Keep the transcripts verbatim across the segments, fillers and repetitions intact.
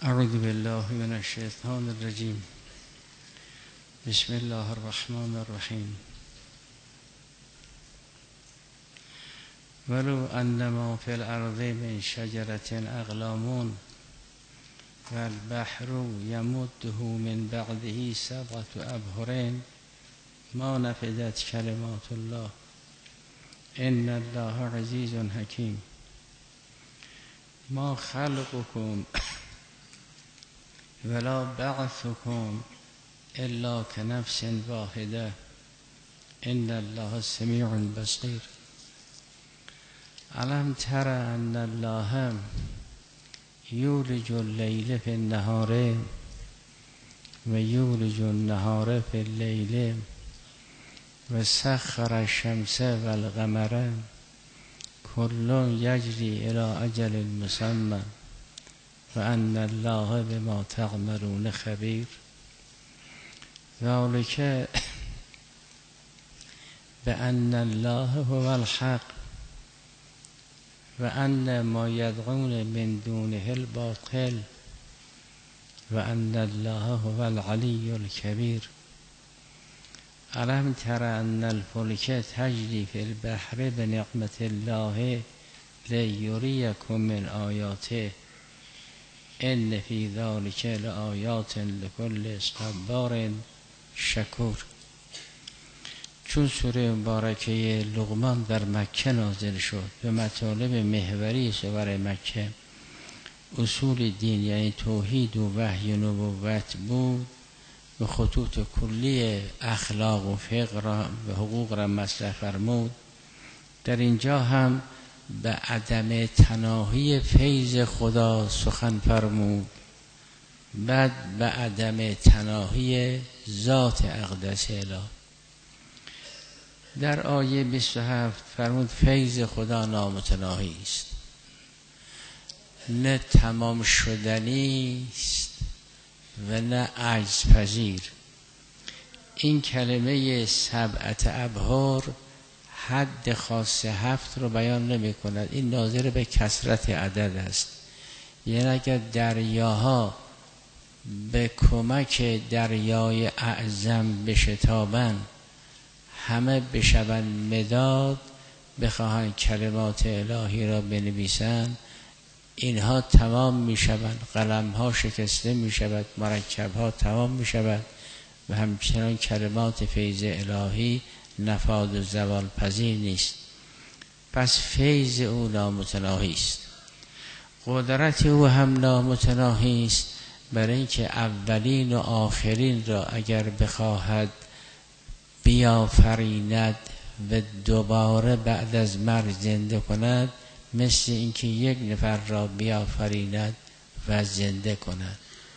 اعوذ بالله من الشیطان الرجیم. بسم الله الرحمن الرحیم. ولو انما فی الارض من شجرة اقلام والبحر یمده من بعده سبعة ابحر ما نفدت کلمات الله ان الله عزیز حکیم. ما خلقكم ولا بعثكم الا كنفس واحده ان الله سمیع بصیر. الم تر ان الله یولج اللیل فی النهار و یولج النهار فی اللیل و سخر الشمس والقمر کل یجری الی اجل مسمى و ان الله بما تعملون خبیر. ذلک بأن الله هو الحق و ان ما یدعون من دونه الباطل و ان الله هو العلی الکبیر. الم تر ان الفلک تجری فی البحر بنعمت الله لیریکم من آیاته ان فی ذلک لآیات لکل صبار شکور. چون سوره مبارکه لقمان در مکه نازل شد به مطالب محوری سوره مکه اصول دین یعنی توحید و وحی و نبوت بود، به خطوط کلی اخلاق و فقه را و حقوق را مطرح فرمود. در اینجا هم به عدم تناهی فیض خدا سخن فرمود، بعد به عدم تناهی ذات اقدس اله. در آیه بیست و هفت فرمود فیض خدا نامتناهی است، نه تمام شدنی است و نه عجز پذیر. این کلمه سبعت ابحر حد خاص هفت رو بیان نمی کند، این ناظر به کثرت عدد است. یعنی اگر دریاها به کمک دریای اعظم بشتابند، همه بشوند مداد، بخواهند کلمات الهی را بنویسند، اینها تمام می شوند، قلم ها شکسته می شود، مرکب ها تمام می شود و همچنان کلمات فیض الهی نفاذ و زوال پذیر نیست. پس فیض او نامتناهی است، قدرت او هم نامتناهی است، برای اینکه اولین و آخرین را اگر بخواهد بیافریند و دوباره بعد از مرگ زنده کند، مثل اینکه یک نفر را بیافریند و زنده کند.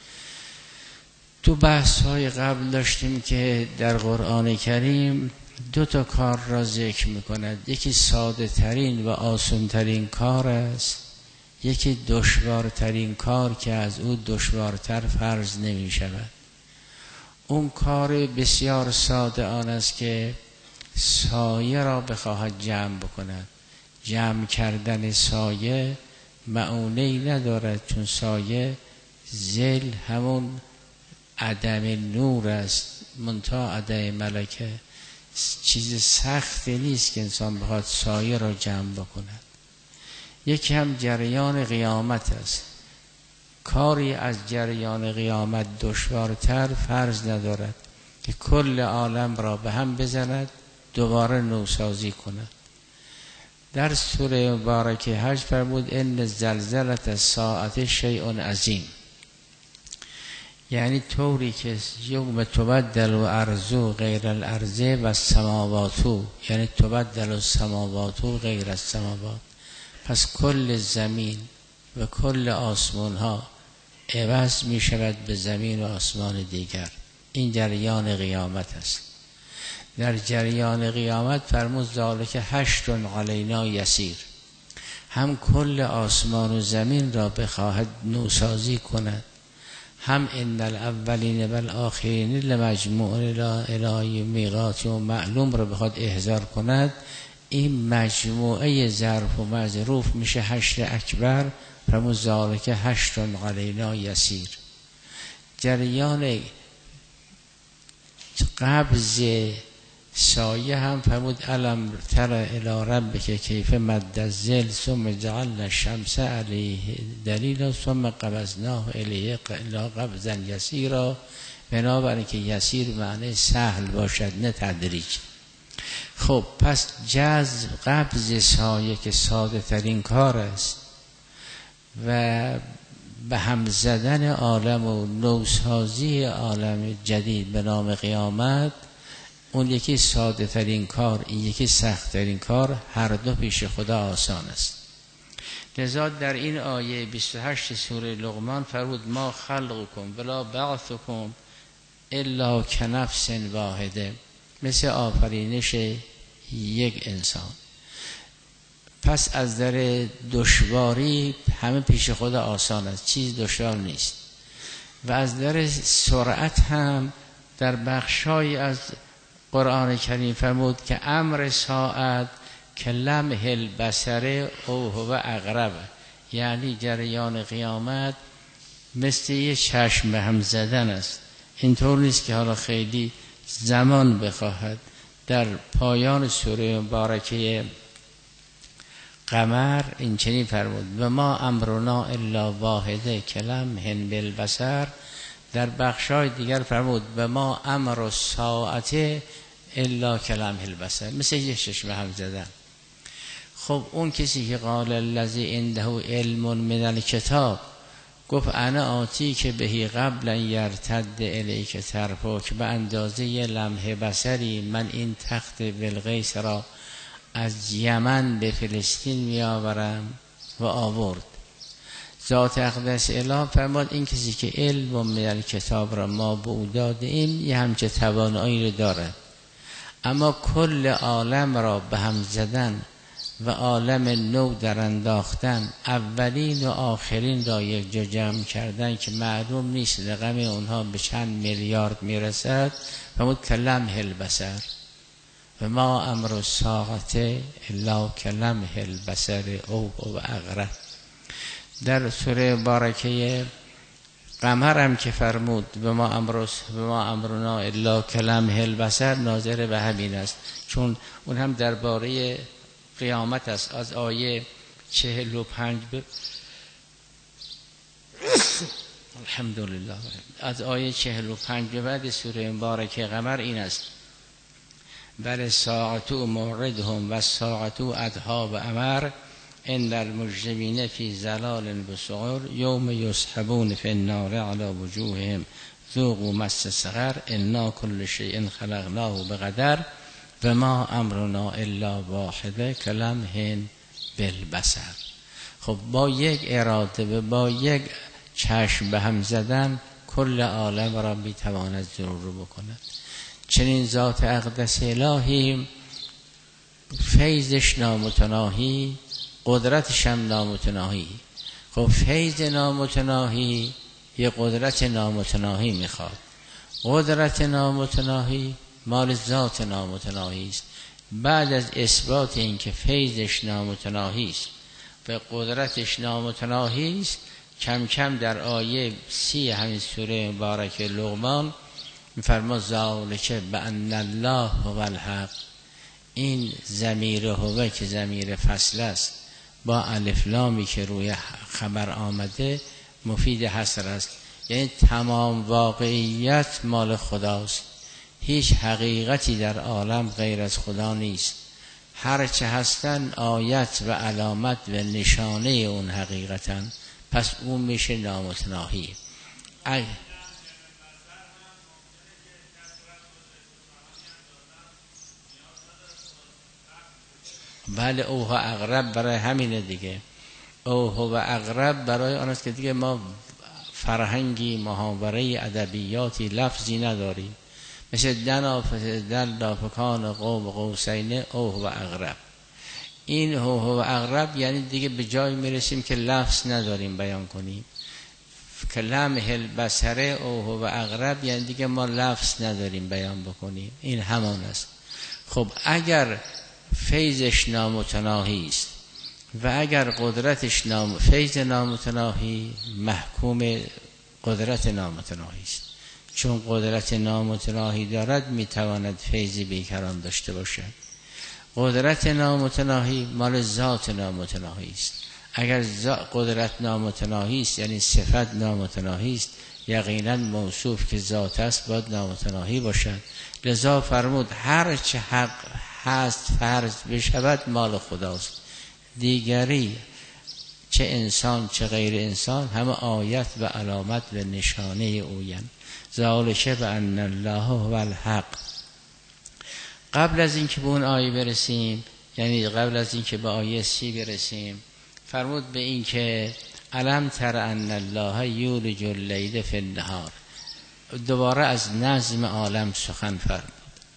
تو بحث های قبل داشتیم که در قرآن کریم دو تا کار را ذکر میکند، یکی ساده ترین و آسان ترین کار است، یکی دشوارترین کار که از او دشوارتر فرض نمی شود. اون کار بسیار ساده آن است که سایه را بخواهد جمع بکند. جمع کردن سایه معونه‌ای ندارد، چون سایه ظل همون عدم نور است، منتها عدم ملکه. چیز سختی نیست که انسان بخواد سایه را جمع بکند. یکی هم جریان قیامت است، کاری از جریان قیامت دشوارتر فرض ندارد که کل عالم را به هم بزند، دوباره نوسازی کند. در سوره مبارکه حج فرمود ان زلزلة الساعة شیء عظیم، یعنی طوری که یوم تبدل الارض غیر الارض و السماوات، یعنی تبدل السماوات غیر السماوات. پس کل زمین و کل آسمان ها عوض می شود به زمین و آسمان دیگر. این جریان قیامت است. در جریان قیامت فرمود ذالک حشر علینا یسیر، هم کل آسمان و زمین را بخواهد نوسازی کند، هم ان الاولین و الاخرین لمجموعون الی میقات و معلوم را بخواد احضار کند، این مجموعه ظرف و مظروف میشه حشر اکبر. فرمود ذالک حشر علینا یسیر. جریان قبض سایه هم فرمود الم تر الی ربک کیف مد الظل ثم جعلنا الشمس علیه دلیلا ثم قبضناه الیه قبضا یسیرا. بنابراین که یسیر معنی سهل باشد نه تدریج. خب پس جذب قبض سایه که ساده ترین کار است و به هم زدن عالم و نوسازی عالم جدید به نام قیامت، اون یکی ساده ترین کار، این یکی سخت ترین کار، هر دو پیش خدا آسان است. لذا در این آیه بیست و هشت سوره لقمان فرمود ما خلقکم ولا بعثکم الا کنفس واحده، مثل آفرینش یک انسان. پس از در دشواری همه پیش خدا آسان است، چیز دشوار نیست. و از در سرعت هم در بخشای از قرآن کریم فرمود که امر ساعت که لمح البصر او هو اقرب، یعنی جریان قیامت مثل یه چشم به هم زدن است. اینطور نیست که حالا خیلی زمان بخواهد. در پایان سوره مبارکه قمر این چنین فرمود و ما امرنا الا واحده کلمح بالبصر. در بخشای دیگر فرمود و ما امر الساعت الا کلمح البصر، مثل یه چشم هم زدن. خب اون کسی که قال الذی عنده علم من الکتاب، گفت انا آتی که بهی قبلا یرتد الیک طرفک، که به اندازه یه لمح بصری من این تخت بلقیس را از یمن به فلسطین می آورم و آورد. ذات اقدس اله فرمود این کسی که علم من کتاب را ما به او داده ایم یه همچه توانایی رو دارد، اما کل عالم را به هم زدن و عالم نو در انداختن، اولین و آخرین را یک جا جمع کردن که معلوم نیست رقم اونها به چند میلیارد میرسد، فرمود کلمح البصر و ما امر الساعه الا کلمح البصر او و اقرب. در سوره مبارکه قمر هم که فرمود و ما امر و ما امرنا الا کلمح البصر، ناظر به همین است، چون اون هم درباره قیامت است. از آیه چهل و پنج ب... الحمدلله از آیه چهل و پنج به بعد سوره مبارکه قمر این است بل ساعتو موعدهم و ساعتو ادها و امر ان المجرمین فی ضلال و سعر یوم یسحبون فی النار علی وجوههم ذوقوا مس سقر انا کل شیء خلقناه بقدر و ما امرنا الا واحده کلمح بالبصر. خب با یک اراده و با یک چشم به هم زدن کل عالم را میتواند ضرور بکند. چنین ذات اقدس الهی فیضش نامتناهی، قدرتش هم نامتناهی. خب فیض نامتناهی یه قدرت نامتناهی میخواد. قدرت نامتناهی مال ذات نامتناهی است. بعد از اثبات این که فیضش نامتناهی است و قدرتش نامتناهی است، کم کم در آیه سی همین سوره مبارک لقمان میفرما ذالک بان الله هو الحق. این ضمیر هو که ضمیر فصل است با الف لامی که روی خبر آمده مفید حصر است، یعنی تمام واقعیت مال خداست. هیچ حقیقتی در عالم غیر از خدا نیست. هر چه هستن آیت و علامت و نشانه اون حقیقتن، پس اون میشه نامتناهی. ای بله اوه اقرب برای همینه دیگه. اوه و اقرب برای آن است که دیگه ما فرهنگی، محاوره ادبیاتی، لفظی نداریم. مثل دل دافکان قوم قوسین اوه و اقرب. این اوه و اقرب یعنی دیگه به جای میرسیم که لفظ نداریم بیان کنیم. کلمح البصر اوه و اقرب یعنی دیگه ما لفظ نداریم بیان بکنیم. این همان است. خب اگر فیضش نامتناهی است و اگر قدرتش نام فیض نامتناهی محکوم قدرت نامتناهی است، چون قدرت نامتناهی دارد میتواند فیض بیکران داشته باشد. قدرت نامتناهی مال ذات نامتناهی است. اگر قدرت نامتناهی است یعنی صفت نامتناهی است، یقینا موصوف که ذات است باید نامتناهی باشد. لذا فرمود هر چه حق هست فرض بشود مال خداست، دیگری چه انسان چه غیر انسان همه آیت و علامت و نشانه اویند. ذالک بأن الله هو الحق. قبل از اینکه به اون آیه برسیم، یعنی قبل از اینکه به آیه سی برسیم، فرمود به این که الم تر ان الله یولج اللیل فی النهار. دوباره از نظم عالم سخن فرمود.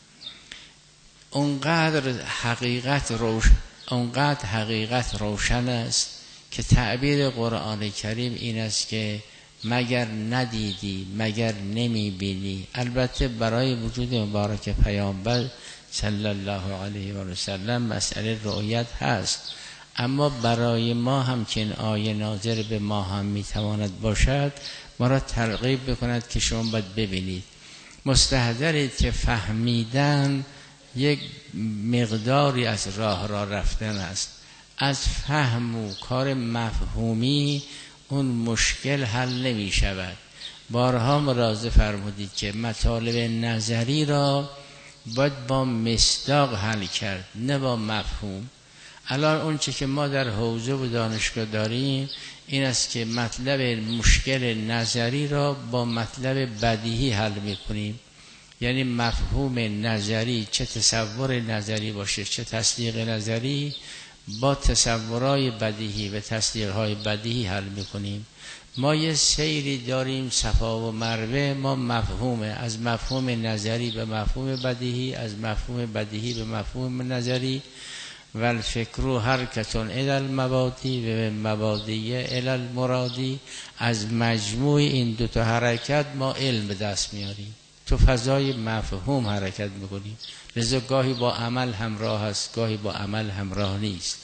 اونقدر حقیقت روشن اونقدر حقیقت روشن است که تعبیر قرآن کریم این است که مگر ندیدی، مگر نمیبینی. البته برای وجود مبارک پیامبر صلی الله علیه و سلم مسئله رؤیت هست، اما برای ما هم که این آیه ناظر به ما هم میتواند باشد، ما را ترغیب بکند که شما باید ببینید. مستحضرید که فهمیدن یک مقداری از راه را رفتن است. از فهم و کار مفهومی اون مشکل حل نمی شود. بارها ملاحظه فرمودید که مطالب نظری را باید با مصداق حل کرد، نه با مفهوم. الان اون چه که ما در حوزه و دانشگاه داریم این است که مطلب مشکل نظری را با مطلب بدیهی حل میکنیم. یعنی مفهوم نظری، چه تصور نظری باشه چه تصدیق نظری، با تصورهای بدیهی و تصدیقهای بدیهی حل میکنیم. ما یه سیری داریم صفا و مروه، ما مفهومه از مفهوم نظری به مفهوم بدیهی، از مفهوم بدیهی به مفهوم نظری. و الفکر حرکتون الی المبادی و مبادی الی المرادی. از مجموع این دوتا حرکت ما علم به دست میاریم، تو فضای مفهوم حرکت میکنیم. لذا گاهی با عمل همراه است، گاهی با عمل همراه نیست.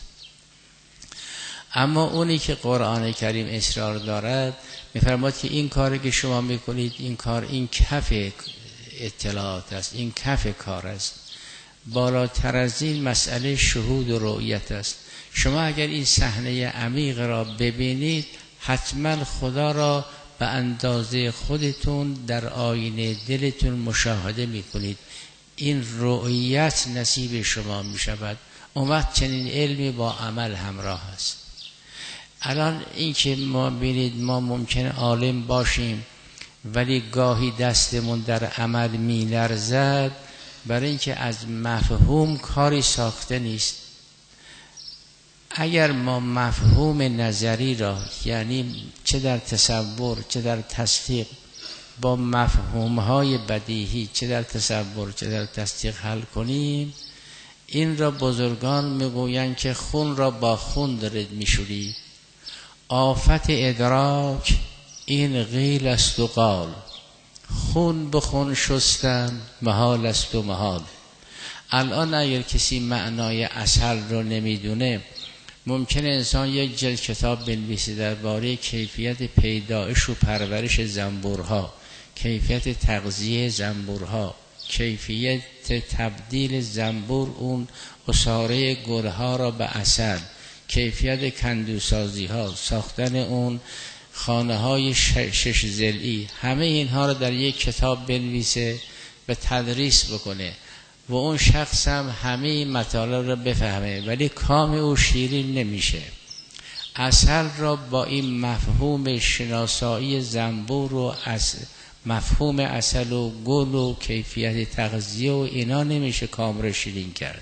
اما اونی که قرآن کریم اصرار دارد میفرماید که این کاری که شما میکنید این کار این کف اطلاعات است، این کف کار است. بالاتر از این مسئله شهود و رؤیت است. شما اگر این صحنه عمیق را ببینید حتما خدا را به اندازه خودتون در آینه دلتون مشاهده میکنید. این رؤیت نصیب شما میشود. اون وقت چنین علمی با عمل همراه است. الان این که ما بینید ما ممکنه عالم باشیم ولی گاهی دستمون در عمل می لرزد، برای اینکه از مفهوم کاری ساخته نیست. اگر ما مفهوم نظری را یعنی چه در تصور چه در تصدیق با مفهومهای بدیهی چه در تصور چه در تصدیق حل کنیم، این را بزرگان میگویند که خون را با خون دارید میشوری. آفت ادراک این قیل است و قال. خون به خون شستن محال است و محال. الان اگر کسی معنای اصل رو نمیدونه، ممکنه انسان یک جلد کتاب بنویسه درباره کیفیت پیدایش و پرورش زنبورها، کیفیت تغذیه زنبورها، کیفیت تبدیل زنبور اون عصاره گلها را به عسل، کیفیت کندوسازی ها، ساختن اون خانه های شش ضلعی، همه اینها را در یک کتاب بنویسه و تدریس بکنه و اون شخص هم همه این مطالب را بفهمه، ولی کام او شیرین نمیشه. عسل را با این مفهوم شناسایی زنبور و مفهوم عسل و گل و کیفیت تغذیه و اینا نمیشه کام را شیرین کرد.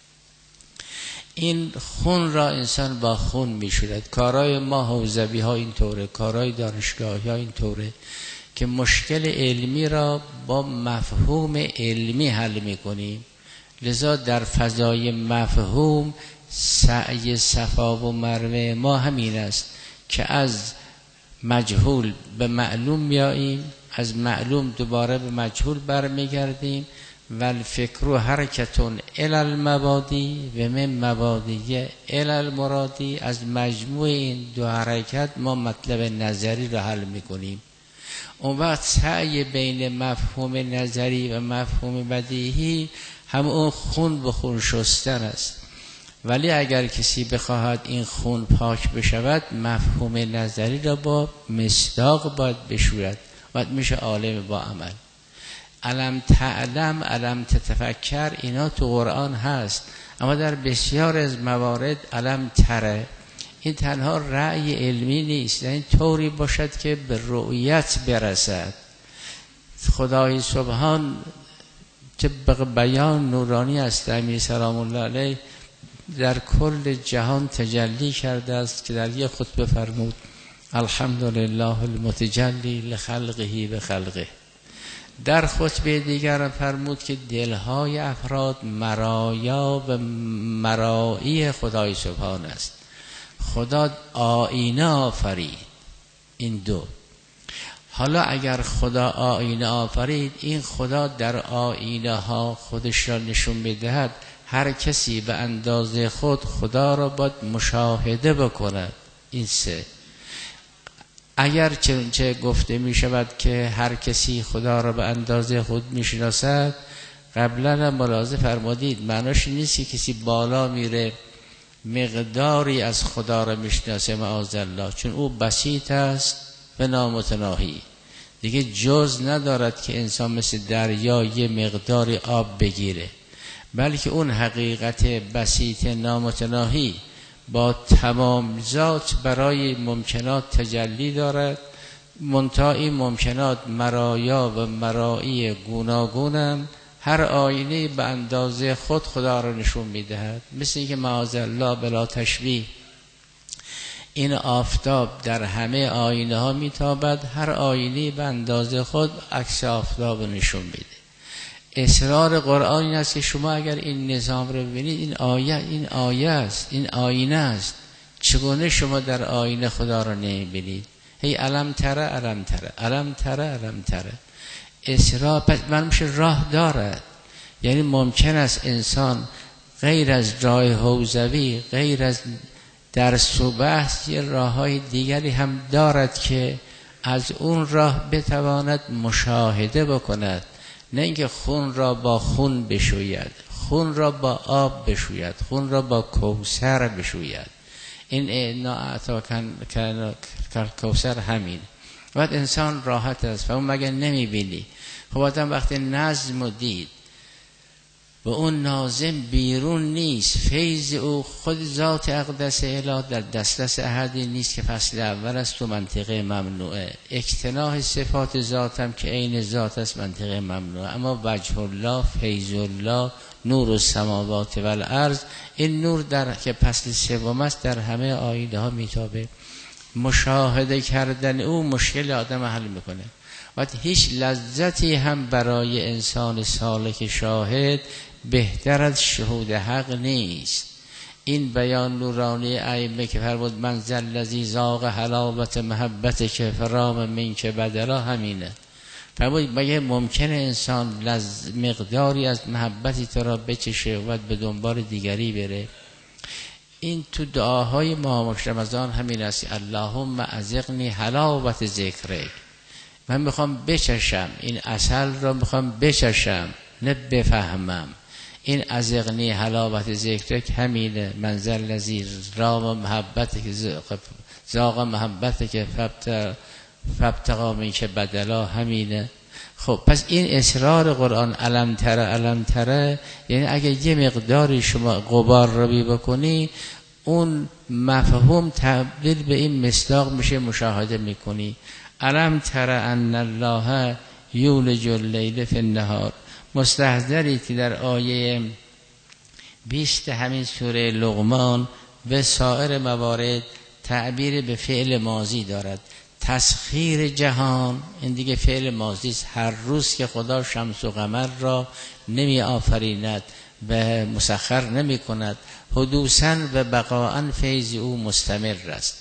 این خون را انسان با خون میشورد. کارهای ما حوزوی ها اینطوره، کارهای دانشگاهی ها اینطوره که مشکل علمی را با مفهوم علمی حل میکنیم. لذا در فضای مفهوم سعی صفا و مروه ما همین است که از مجهول به معلوم میاییم، از معلوم دوباره به مجهول برمیگردیم و الفکر حرکتون الی المبادی و من مبادی الی المرادی. از مجموع این دو حرکت ما مطلب نظری رو حل میکنیم. اون وقت سعی بین مفهوم نظری و مفهوم بدیهی هم اون خون به خون شستن است. ولی اگر کسی بخواهد این خون پاک بشود، مفهوم نظری را با مصداق باید بشوید، باید میشه عالم با عمل. علم تعلم، علم تتفکر، اینا تو قرآن هست، اما در بسیار از موارد علم تره. این تنها رأی علمی نیست، این طوری باشد که به رؤیت برسد. خدای سبحان طبق بیان نورانی است امیر سلام الله علیه در کل جهان تجلی کرده است که در یک خطبه فرمود الحمدلله المتجلی لخلقه به خلقه. در خطبه دیگر فرمود که دلهای افراد مرایا و مرایی خدای سبحان است. خدا آینه آفرید. این دو. حالا اگر خدا آینه آفرید، این خدا در آینه ها خودش را نشون بدهد. هر کسی به اندازه خود خدا را باید مشاهده بکند. این سه. اگر چه گفته می شود که هر کسی خدا را به اندازه خود می شناسد، قبلا هم ملاحظه فرمودید معناش نیست که کسی بالا میره مقداری از خدا را می شناسه معاذالله، چون او بسیط است و نامتناهی، دیگه جز ندارد که انسان مثل دریا یه مقداری آب بگیره، بلکه اون حقیقت بسیط نامتناهی با تمام ذات برای ممکنات تجلی دارد. منتها این ممکنات مرایا و مرایی گوناگونم، هر آینه به اندازه خود خدا را نشون میدهد. مثل اینکه معاذالله بلا تشبیه این آفتاب در همه آینه ها میتابد، هر آینه به اندازه خود عکس آفتاب نشون میده. اسرار قرآن این است که شما اگر این نظام رو ببینید، این آیه این آیه است، این آینه است. چگونه شما در آینه خدا را نمیبینید؟ هی علم تره علم تره علم تره علم تره. اسرار پس معلوم میشه راه دارد. یعنی ممکن است انسان غیر از راه حوزوی، غیر از درس و بحث، یه راه های دیگری هم دارد که از اون راه بتواند مشاهده بکند. نه اینکه خون را با خون بشوید، خون را با آب بشوید، خون را با کوثر بشوید. این اعنا اعطا کن کوثر همین. وقت انسان راحت است و اون مگه نمیبینی؟ خب آدم وقتی نظم و دید و اون ناظم بیرون نیست، فیض او خود ذات اقدس اله در دسترس احدی نیست که فصل اول است تو منطقه ممنوعه. اجتناح صفات ذات هم که عین ذات است منطقه ممنوعه. اما وجه الله، فیض الله، نور السماوات و الارض، این نور در که فصل سوم است در همه آیینه ها میتابه. مشاهده کردن او مشکل آدم حل میکنه. وقتی هیچ لذتی هم برای انسان سالک شاهد بهتر از شهود حق نیست. این بیان نورانی ائمه که فرمود من ذا الذی ذاق حلاوت محبت که فرام من که بدلا، همینه. فرمود مگه ممکنه انسان لز مقداری از محبتی تو را بچشه و به دنبال دیگری بره؟ این تو دعاهای ما رمضان همین است. اللهم اذقنی حلاوت ذکرک. من میخوام بچشم این عسل را، میخوام بچشم نه بفهمم. این اذقنی حلاوت ذکرک همینه. من ذا الذی رام محبت که ذاق محبت که فابتغى منک بدلا، همینه. خب پس این اسرار قرآن علم تره علم تره، یعنی اگه یه مقداری شما غبار ربی بکنی، اون مفهوم تبدیل به این مصداق میشه، مشاهده میکنی. علم تره ان الله یولج اللیل فی النهار. مستحضری که در آیه بیست همین سوره لقمان و سایر موارد تعبیر به فعل ماضی دارد. تسخیر جهان این دیگه فعل ماضی است. هر روز که خدا شمس و قمر را نمی آفریند و مسخر نمی کند، حدوثاً و بقاءً فیض او مستمر است.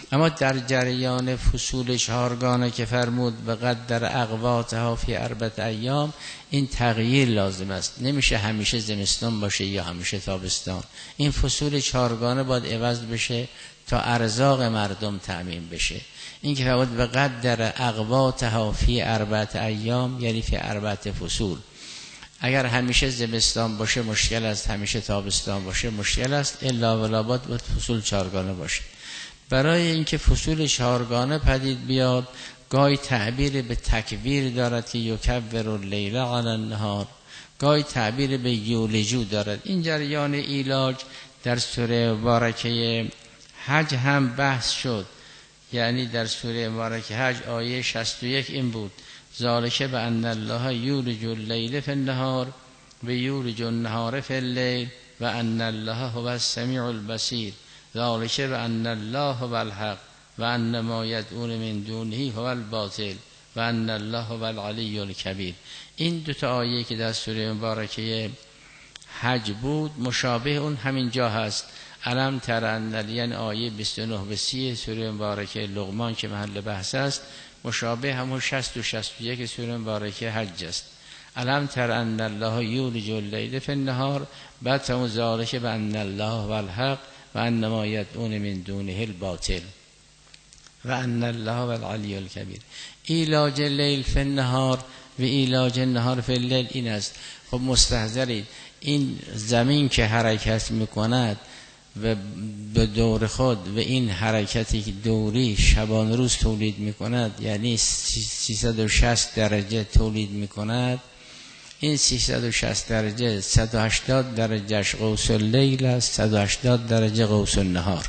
اما در جریان فصول چهارگانه که فرمود به قدر اقواتها فی اربعة ایام، این تغییر لازم است. نمیشه همیشه زمستان باشه یا همیشه تابستان. این فصول چهارگانه باید عوض بشه تا ارزاق مردم تأمین بشه. این که فرمود به قدر اقواتها فی اربعة ایام یعنی فی اربعة فصول. اگر همیشه زمستان باشه مشکل است، همیشه تابستان باشه مشکل است، الا ولا باید فصول چهارگانه باشه. برای اینکه فصول چهارگانه پدید بیاد، گاهی تعبیر به تکبیر دارد که یکبر اللیل علی النهار، گاهی تعبیر به یولجو دارد. این جریان ایلاج در سوره مبارکه حج هم بحث شد. یعنی در سوره مبارکه حج آیه شصت و یک این بود: ذالک بأن الله یولج اللیل فی النهار و یولج النهار فی اللیل و ان الله هو السمیع البصیر، ذالک بأن الله هو الحق و ان ما یدعون من دونه هو الباطل و ان الله هو العلی الکبیر. این دو تا آیه که در سوره مبارکه حج بود مشابه اون همین جا هست. الم تر ان، یعنی آیه بیست و نه و سی سوره مبارکه لقمان که محل بحث است، مشابه همون شصت و شصت و یک سوره مبارکه حج است. الم تر ان الله یولج اللیل فی النهار، بعد همون ذالک بأن الله هو الحق و ان ما یدعون من دونه الباطل و ان الله هو العلی الکبیر. ایلاج لیل فی النهار و ایلاج النهار فی اللیل این است. خب مستحضرید این زمین که حرکت میکند و به دور خود و این حرکتی که دوری شبان روز تولید میکند، یعنی سیصد و شصت درجه تولید میکند. این سیصد و شصت درجه صد و هشتاد درجهش قوس اللیل است، صد و هشتاد درجه قوس النهار.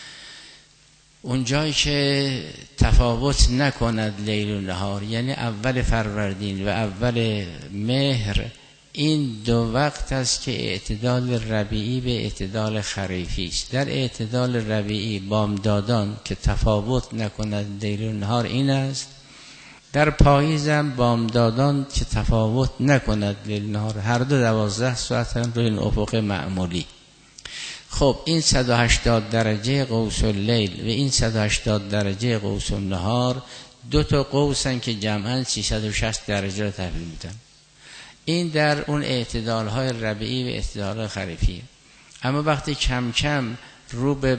اون جایی که تفاوت نکند لیل و نهار، یعنی اول فروردین و اول مهر، این دو وقت است که اعتدال ربیعی به اعتدال خریفی است. در اعتدال ربیعی بامدادان که تفاوت نکند لیل و نهار این است. در پاییزم بامدادان که تفاوت نکند لیل و نهار، هر دو دوازده ساعت هم روی این افق معمولی. خب این صد و هشتاد درجه قوس اللیل و این صد و هشتاد درجه قوس النهار دو تا قوسن که جمعاً سیصد و شصت درجه را تحویل میدن. این در اون اعتدال های ربیعی و اعتدال خریفی. اما وقتی کم کم رو به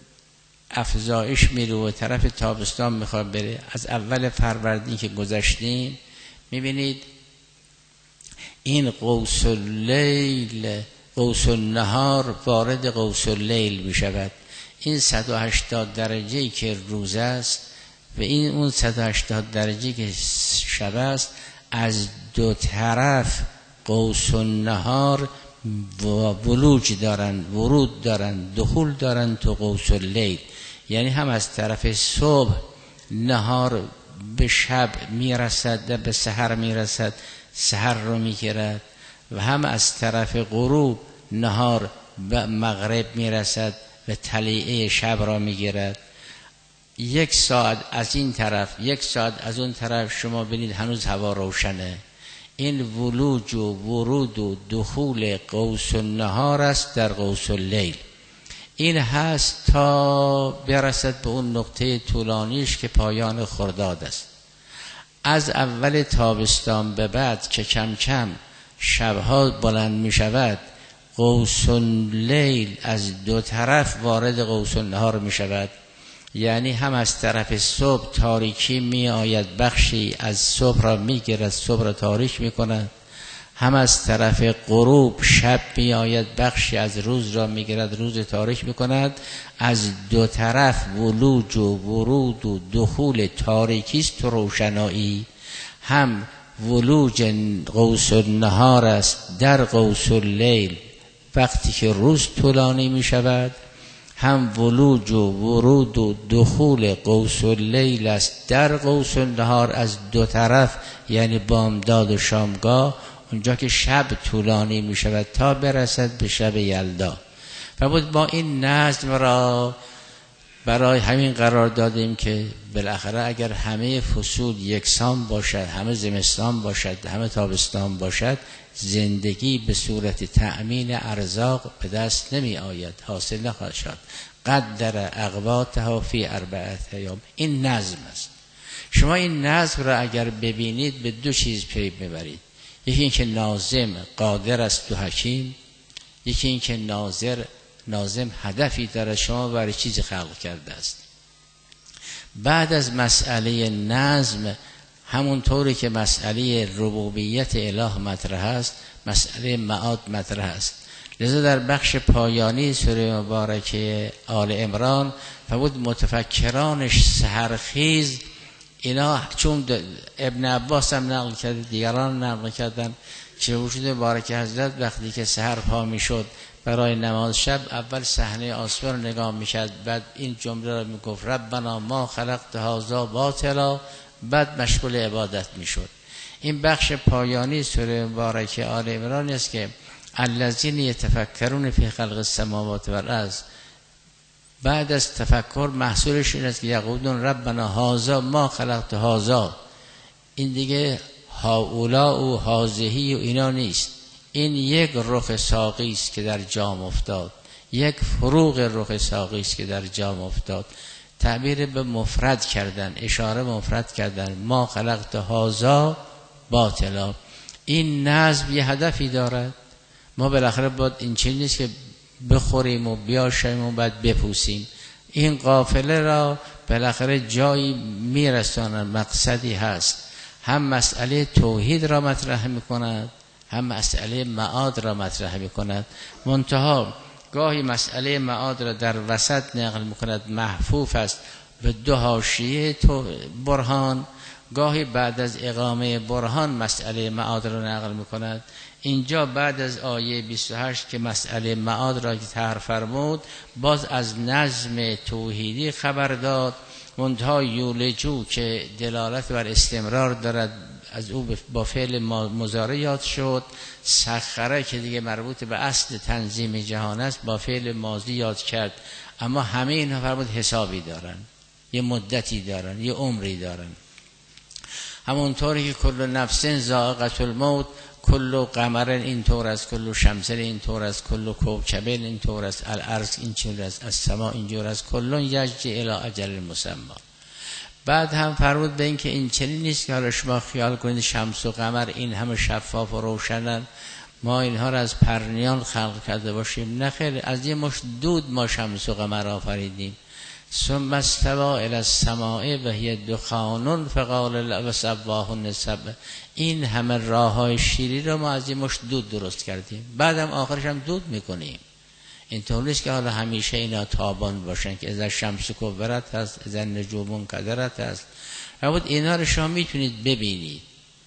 افزایش میره و طرف تابستان میخواد بره، از اول فروردین که گذشتیم میبینید این قوس اللیل قوس النهار وارد قوس اللیل میشود. این صد و هشتاد درجه که روز است و این اون صد و هشتاد درجه که شب است، از دو طرف قوس النهار ولوج دارن، ورود دارن، دخول دارن تو قوس اللیل. یعنی هم از طرف صبح نهار به شب میرسد، به سحر میرسد، سحر رو میگیرد، و هم از طرف غروب نهار به مغرب میرسد و طلیعه شب را میگیرد. یک ساعت از این طرف، یک ساعت از اون طرف شما ببینید هنوز هوا روشنه. این ولوج و ورود و دخول قوس النهار است در قوس اللیل. این هست تا برسد به اون نقطه طولانیش که پایان خرداد است. از اول تابستان به بعد که کم کم شبها بلند می شود، قوس اللیل از دو طرف وارد قوس النهار می شود. یعنی هم از طرف صبح تاریکی می آید، بخشی از صبح را می گیرد، صبح را تاریک می کند. هم از طرف غروب شب می آید، بخشی از روز را می گیرد، روز تاریک می کند. از دو طرف ولوج و ورود و دخول تاریکی است و روشنایی. هم ولوج قوس النهار است در قوس اللیل وقتی که روز طولانی می شود، هم ولوج و ورود و دخول قوس اللیل است در قوس النهار از دو طرف، یعنی بامداد و شامگاه، اونجا که شب طولانی می شود تا برسد به شب یلدا. و بود ما این نظم را برای همین قرار دادیم که بالاخره اگر همه فصول یکسان باشد، همه زمستان باشد، همه تابستان باشد، زندگی به صورت تأمین ارزاق به دست نمی آید، حاصل نخواهد شد. قدر اقواتها فی اربعه ایام. این نظم است. شما این نظم را اگر ببینید به دو چیز پی میبرید. یکی این که ناظم قادر است و حکیم، یکی این که ناظر ناظم هدفی داره شما برای چیزی خلق کرده است. بعد از مسئله نظم، همونطوری که مسئله ربوبیت اله مطرح است، مسئله معاد مطرح است. لذا در بخش پایانی سوره مبارکه آل عمران فرمود متفکرانش سحرخیز، اینا چون ابن عباس هم نقل کرده، دیگران نقل کردن که وجود مبارک حضرت وقتی که سحر پا میشد برای نماز شب، اول صحنه آسمان رو نگاه میکرد، بعد این جمله رو میگفت ربنا ما خلقت هذا باطلا، بعد مشغول عبادت میشد. این بخش پایانی سوره مبارکه آل عمران است که الذین یتفکرون فی خلق السماوات والارض، بعد از تفکر محصولش این است که یقولون ربنا هذا ما خلقت هذا. این دیگه هؤلاء و هذهی و اینا نیست، این یک رخ ساقی است که در جام افتاد، یک فروغ رخ ساقی است که در جام افتاد. تعبیر به مفرد کردن، اشاره مفرد کردن، ما خلقت هذا باطلا. این نظم یه هدفی دارد. ما بالاخره باید این چیز نیست که بخوریم و بیاشیم و بعد بپوسیم. این قافله را بالاخره جایی میرسانن، مقصدی هست. هم مسئله توحید را مطرح میکند، هم مسئله معاد را مطرح میکند. منتها گاهی مسئله معاد را در وسط نقل میکند، محفوف است به دو حاشیه تو برهان. گاهی بعد از اقامه برهان مسئله معاد را نقل میکند. اینجا بعد از آیه بیست و هشت که مسئله معاد را که طرح فرمود، باز از نظم توحیدی خبر داد. منتها یولجو که دلالت بر استمرار دارد، از او با فعل مضارع یاد شد. سخره که دیگه مربوط به اصل تنظیم جهان است، با فعل ماضی یاد کرد. اما همه اینها فرمود حسابی دارن، یه مدتی دارن، یه عمری دارن. همونطوری که کل نفس ذائقة الموت، کل قمر این طور است، کل شمس این طور است، کل کوکب این طور است، الارض این طور است، السماء اینجور است، کل یجری الی اجل مسمى. بعد هم فرمود به این که این چنین نیست که حالا شما خیال کنید شمس و قمر این همه شفاف و روشنن، ما اینها را از پرنیان خلق کرده باشیم. نه خیر، از یه مشت دود ما شمس و قمر آفریدیم. ثم استوى الی السماء و هی دخان فقال وسواهن سبع. این همه راههای شیری رو ما از یه مشت دود درست کردیم، بعدم آخرش هم دود میکنیم. این طور نیست که حالا همیشه اینا تابان باشن که از شمس کبرت هست، از نجوم قدرت هست. اما اینا رو شما میتونید ببینید.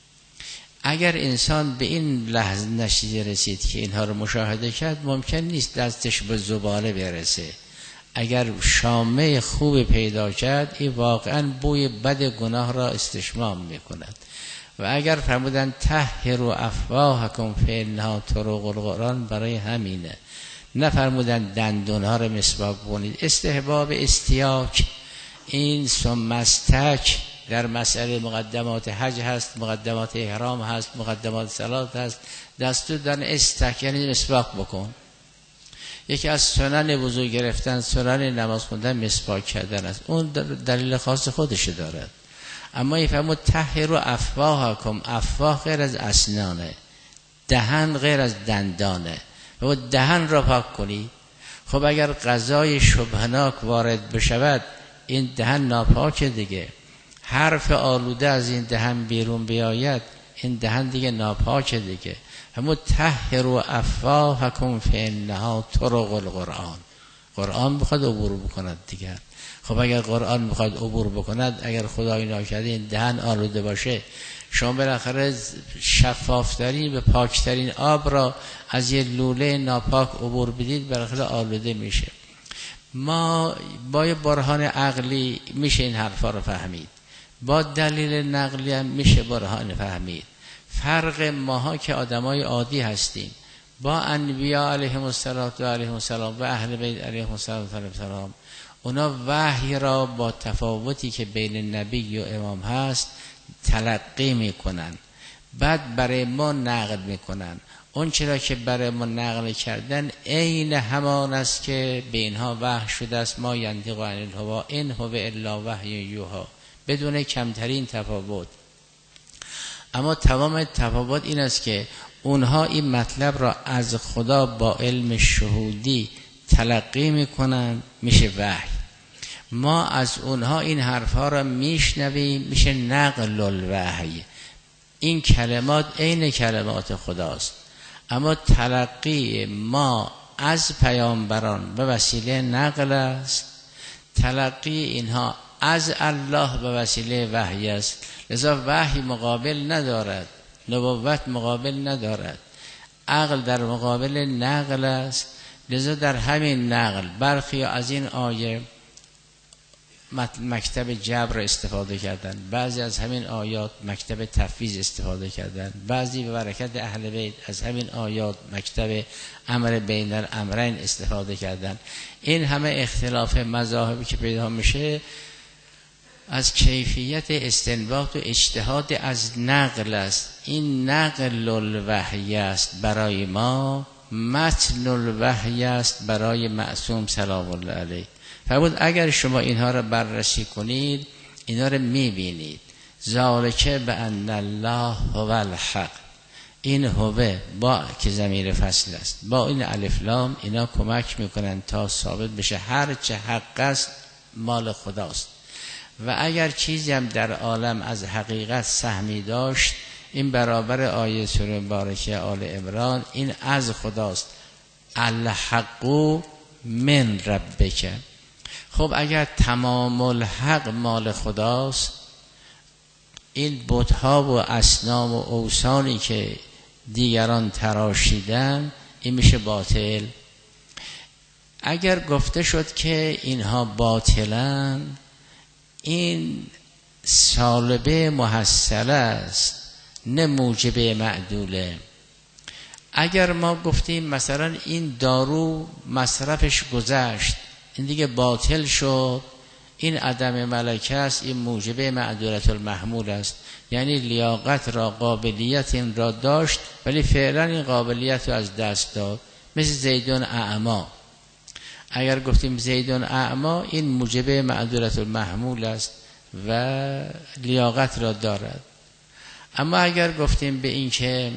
اگر انسان به این لحظه نتیجه رسید که اینها رو مشاهده کرد، ممکن نیست دستش به زباله برسه. اگر شامه خوب پیدا کرد، این واقعا بوی بد گناه را استشمام میکند. و اگر فرمودن طهروا افواهکم فانها طرق القرآن، برای همینه. نفرمودن دندونها رو مسواک کنید. استحباب استیاک، این سمستک در مسئله مقدمات حج هست، مقدمات احرام هست، مقدمات صلات هست. دستور دادن استک یعنی مسواک بکن. یکی از سنن وضو گرفتن، سنن نماز خوندن مسواک کردن است. اون دلیل خاص خودش دارد. اما این فرمود طهروا افواهکم، افواه غیر از اسنانه، دهن غیر از دندانه، و دهن را پاک کنی. خب اگر غذای شبهناک وارد بشود، این دهن ناپاکه دیگه. حرف آلوده از این دهن بیرون بیاید، این دهن دیگه ناپاکه دیگه. همون طهروا افواهکم فانها طرق القرآن. قرآن بخواد عبور بکند دیگر. خب اگر قرآن بخواد عبور بکند، اگر خدای ناکرده این دهن آلوده باشه، شما بالاخره شفافترین و پاکترین آب را از یه لوله ناپاک عبور بدید، بالاخره آلوده میشه. ما با یه برهان عقلی میشه این حرفا رو فهمید، با دلیل نقلی هم میشه برهان فهمید. فرق ماها که آدمای عادی هستیم با انبیاء علیهم السلام و علیهم السلام و اهل بیت علیهم السلام، اونا وحی را با تفاوتی که بین نبی و امام هست تلقی میکنن. بعد برای ما نقل میکنن. اون چرا که برای ما نقل کردن عین همان است که به اینها وحی شده است، ما ینطق عن الهوی ان هو الا وحی یوحی، بدون کمترین تفاوت. اما تمام تفاوت این است که اونها این مطلب را از خدا با علم شهودی تلقی میکنن، میشه وحی. ما از اونها این حرفها را میشنویم، میشه نقل الوحی. این کلمات عین کلمات خداست، اما تلقی ما از پیامبران به وسیله نقل است، تلقی اینها از الله به وسیله وحی است. لذا وحی مقابل ندارد، نبوت مقابل ندارد، عقل در مقابل نقل است. لذا در همین نقل برخی از این آیه مکتب جبر استفاده کردن، بعضی از همین آیات مکتب تفویض استفاده کردن، بعضی به برکت اهل بیت از همین آیات مکتب امر بین الامرین استفاده کردن. این همه اختلاف مذاهبی که پیدا میشه از کیفیت استنباط و اجتهاد از نقل است. این نقل الوحی است برای ما، متن الوحی است برای معصوم سلام الله علیه. فرمود اگر شما اینها را بررسی کنید، اینها را میبینید. ذالک بان الله هو الحق، این هو با که ضمیر فصل است، با این الف لام اینا کمک میکنن تا ثابت بشه هر چه حق است مال خداست. و اگر چیزی هم در عالم از حقیقت سهمی داشت، این برابر آیه سوره مبارکه آل عمران، این از خداست. الحق من ربک. خب اگر تمام الحق مال خداست، این بت‌ها و اصنام و اوثانی که دیگران تراشیدن این میشه باطل. اگر گفته شد که اینها باطلن، این سالبه محصله است نه موجبه معدوله. اگر ما گفتیم مثلا این دارو مصرفش گذشت، این دیگه باطل شد، این عدم ملکه است، این موجبه معدولت المحمول است. یعنی لیاقت را، قابلیت این را داشت ولی فعلا این قابلیت رو از دست داد، مثل زیدون اعما. اگر گفتیم زیدون اعما، این موجبه معدولت المحمول است و لیاقت را دارد. اما اگر گفتیم به این که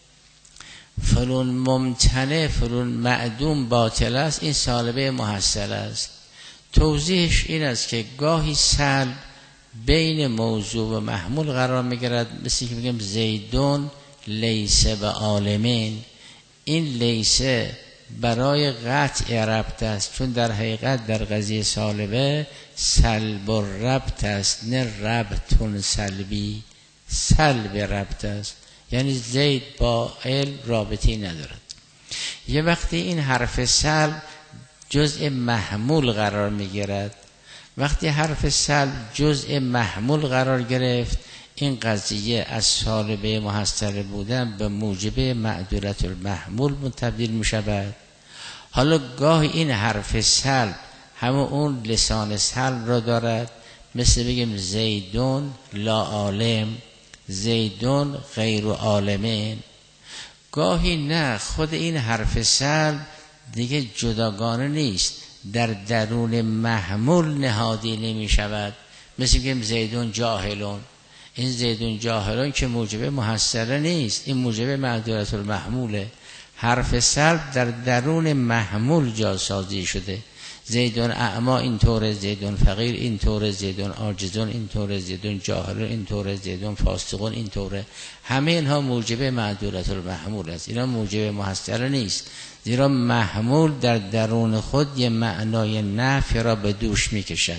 فلون ممتنع فلون معدوم باطل است، این سالبه محصل است. توضیحش این است که گاهی سلب بین موضوع و محمول قرار میگیرد، مثل که بگیم زیدون لیسه به عالمین. این لیسه برای قطع ربط است، چون در حقیقت در قضیه سالبه سلب و ربط است، نه ربطون سلبی، سلب ربط است. یعنی زید با علم رابطی ندارد. یه وقتی این حرف سلب جزء محمول قرار میگیرد، وقتی حرف سلب جزء محمول قرار گرفت، این قضیه از سالبه محصله بودن به موجبه معدولت المحمول تبدیل می شود. حالا گاه این حرف سلب همه اون لسان سلب را دارد، مثل بگیم زیدون لا عالم، زیدون غیر عالمین. گاهی نه، خود این حرف سلب دیگه جداگانه نیست، در درون محمول نهادی نمی شود، مثل بگیم زیدون جاهلون. این زیدون جاهلون که موجبه محصله نیست، این موجبه معدولت المحموله. حرف سلب در درون محمول جاسازی شده. زیدون اعما اینطوره، زیدون فقیر اینطوره، زیدون عاجزون اینطوره، زیدون جاهلون اینطوره، زیدون فاسقون اینطوره. همه اینها موجبه معدولت المحمول است، اینا موجبه محصله نیست، زیرا محمول در درون خود یه معنای نفی را به دوش میکشد.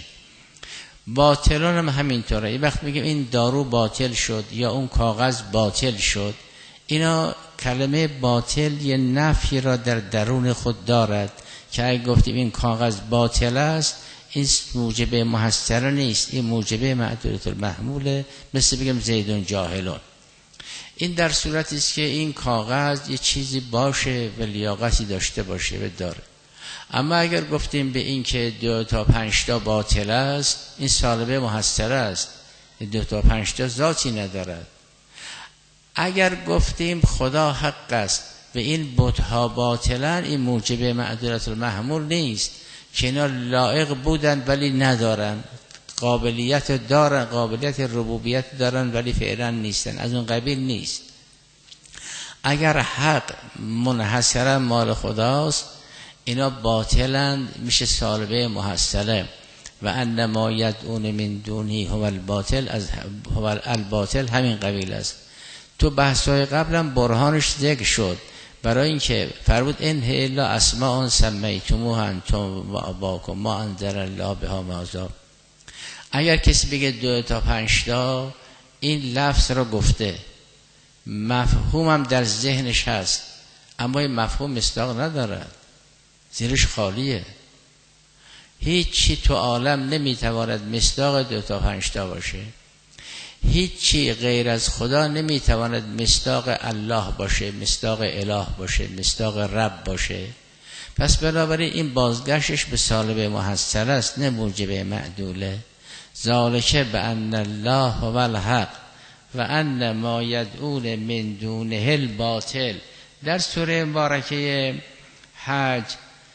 باطلان هم همینطوره. یه وقت میگیم این دارو باطل شد یا اون کاغذ باطل شد، اینا کلمه باطل یه نفی را در درون خود دارد که اگه گفتیم این کاغذ باطل است، این موجبه محصله نیست، این موجبه معدولت المحموله، مثل بگم زیدون جاهلون. این در صورتی است که این کاغذ یه چیزی باشه و لیاقتی داشته باشه و داره. اما اگر گفتیم به این که دو تا پنج تا باطل است، این سالبه محصله است، دو تا پنج تا ذاتی ندارد. اگر گفتیم خدا حق است و این بت‌ها باطلن، این موجب معدولت المحمول نیست که اینا لایق بودن ولی ندارن، قابلیت دارن، قابلیت ربوبیت دارن ولی فعلا نیستن، از اون قبیل نیست. اگر حق منحصرا مال خداست اینا باطلن، میشه سالبه محصله و ان ما یدعون من دونه هو الباطل، از هو الباطل همین قبیل است. تو بحث‌های قبلم برهانش ذکر شد، برای اینکه فرمود ان هی الا اسماء سمیتموها انتم و آباکم ما انزل الله بها من سلطان. اگر کسی بگه دو تا پنج تا، این لفظ را گفته، مفهومم در ذهنش هست، اما این مفهوم مصداق ندارد، زیرش خالیه. هیچی تو عالم نمیتواند مصداق دو تا پنج تا باشه، هیچی غیر از خدا نمیتواند مصداق الله باشه، مصداق اله باشه، مصداق رب باشه. پس بنابراین این بازگشتش به سالب محصل است، نه موجب معدوله. ذالک بان الله هو الحق و ان ما یدعون من دونه الباطل. در سوره مبارکه حج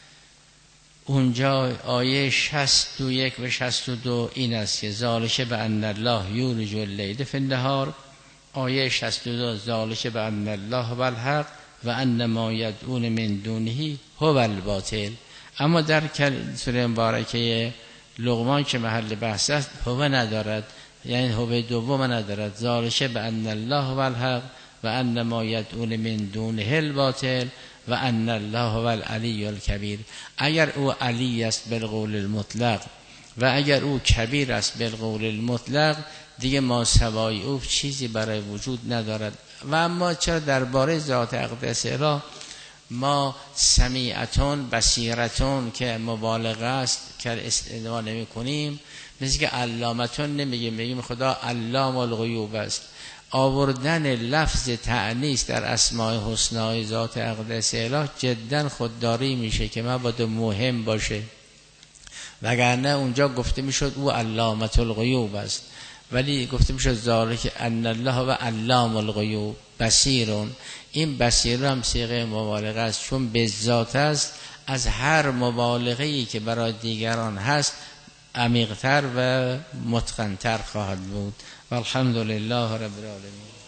اونجا آیه شصت و یک و شصت و دو این است که ذالک بان الله یولج اللیل فی النهار، آیه شصت و دو ذالک بان الله هو الحق و ان ما یدعون من دونه هو الباطل. اما در سوره مبارکه لقمان که محل بحث است هو ندارد، یعنی هو دوم ندارد. ذالک بان الله هو الحق و ان ما یدعون من دونه الباطل و ان الله هو العلی الکبیر. اگر او علی است بالقول المطلق و اگر او کبیر است بالقول المطلق، دیگه ما سوای او چیزی برای وجود ندارد. و اما چرا درباره ذات اقدس اله ما سمیعتون بصیرتون که مبالغه است که استدعا نمی کنیم، مثل که علامتون نمیگیم، میگیم خدا علام الغیوب است. آوردن لفظ تأنیث در اسماء حسنای ذات اقدس اله جدا خودداری میشه که مبادا مهم باشه، وگرنه اونجا گفته میشد او علامت الغیوب است، ولی گفته میشد ذالک ان الله و علام الغیوب بصیرون. این بصیر هم صیغه مبالغه است، چون به ذات است، از هر مبالغه‌ای که برای دیگران هست عمیق‌تر و متقن‌تر خواهد بود. والحمد لله رب العالمین.